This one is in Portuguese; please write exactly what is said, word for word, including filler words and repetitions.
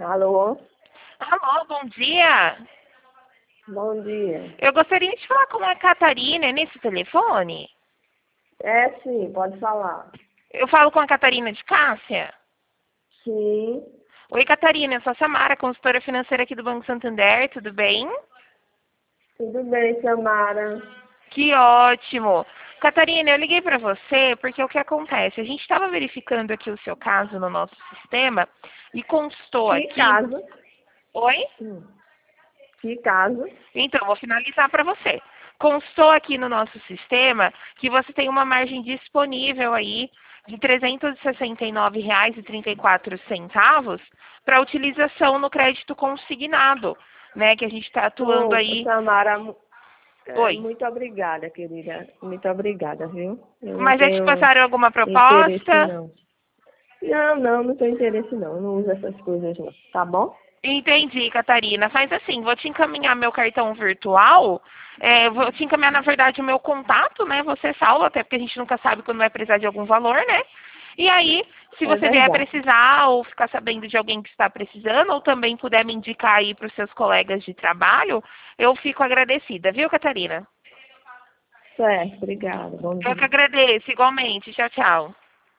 Alô? Alô, bom dia. Bom dia. Eu gostaria de falar com a Catarina é nesse telefone. É sim, pode falar. Eu falo com a Catarina de Cássia. Sim, Oi, Catarina, eu sou a Samara, consultora financeira aqui do Banco Santander, tudo bem? tudo bem, Samara. Que ótimo. Catarina, eu liguei para você porque o que acontece? A gente estava verificando aqui o seu caso no nosso sistema e constou Que aqui... caso? Oi? Hum. Que caso? Então, vou finalizar para você. Constou aqui no nosso sistema que você tem uma margem disponível aí de trezentos e sessenta e nove reais e trinta e quatro centavos para utilização no crédito consignado, né? Que a gente está atuando Ô, aí. Samara, mu- é, Oi. muito obrigada, querida. Muito obrigada, viu? Eu não Mas já te tenho passaram alguma interesse, proposta? não. Não, não, não tenho interesse, não. Eu não uso essas coisas, não. Tá bom? Entendi, Catarina. Faz assim, vou te encaminhar meu cartão virtual. É, vou te encaminhar, na verdade, o meu contato, né? Você salva, até porque a gente nunca sabe quando vai precisar de algum valor, né? E aí, se É você vier verdade. precisar ou ficar sabendo de alguém que está precisando, ou também puder me indicar aí para os seus colegas de trabalho, eu fico agradecida, viu, Catarina? Certo, obrigada. Bom Eu que dia. agradeço, igualmente. Tchau, tchau.